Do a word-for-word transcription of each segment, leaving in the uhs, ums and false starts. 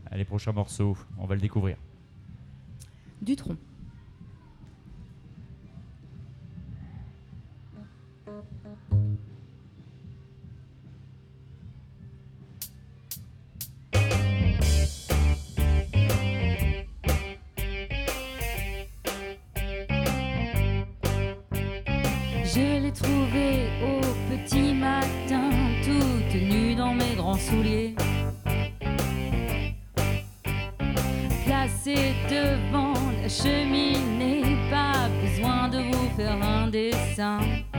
Allez, prochain morceau, on va le découvrir. Dutronc. Je l'ai trouvée au petit matin, toute nue dans mes grands souliers, placée devant la cheminée, pas besoin de vous faire un dessin.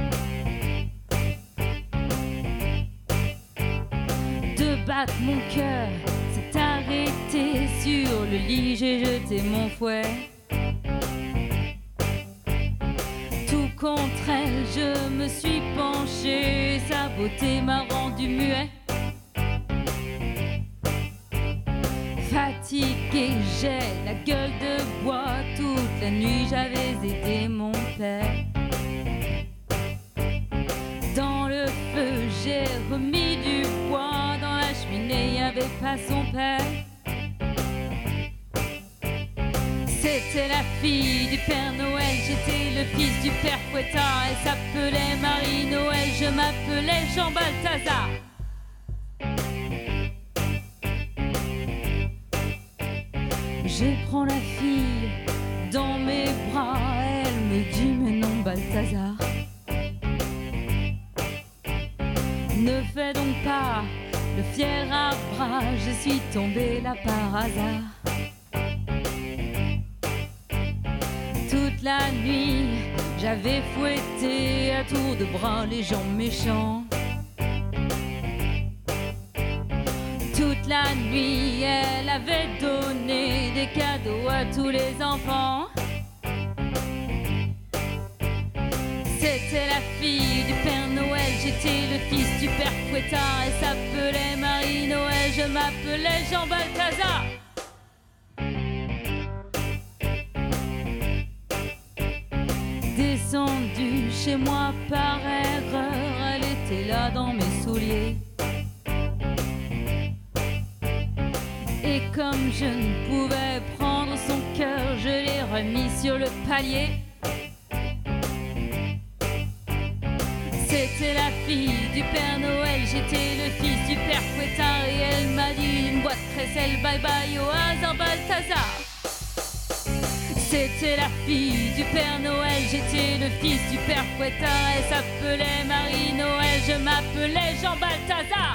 De battre mon cœur s'est arrêté sur le lit, j'ai jeté mon fouet. Contre elle, je me suis penchée, sa beauté m'a rendu muet. Fatiguée, j'ai la gueule de bois, toute la nuit j'avais aidé mon père. Dans le feu, j'ai remis du bois, dans la cheminée, il n'y avait pas son père. C'était la fille du Père Noël, j'étais le fils du Père Fouettard. Elle s'appelait Marie-Noël, je m'appelais Jean Balthazar. Je prends la fille dans mes bras, elle me dit mais non Balthazar, ne fais donc pas le fier à bras, je suis tombée là par hasard. Toute la nuit, j'avais fouetté à tour de bras les gens méchants. Toute la nuit, elle avait donné des cadeaux à tous les enfants. C'était la fille du Père Noël, j'étais le fils du Père Fouettard. Elle s'appelait Marie-Noël, je m'appelais Jean Balthazar. Descendue chez moi par erreur, elle était là dans mes souliers. Et comme je ne pouvais prendre son cœur, je l'ai remis sur le palier. C'était la fille du Père Noël, j'étais le fils du Père Fouettard. Et elle m'a dit une boîte crécelle, bye bye au hasard Balthazar. C'était la fille du Père Noël, j'étais le fils du Père Fouettard. Elle s'appelait Marie-Noël, je m'appelais Jean Balthazar.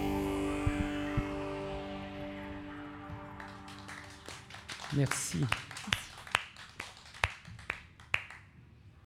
Merci.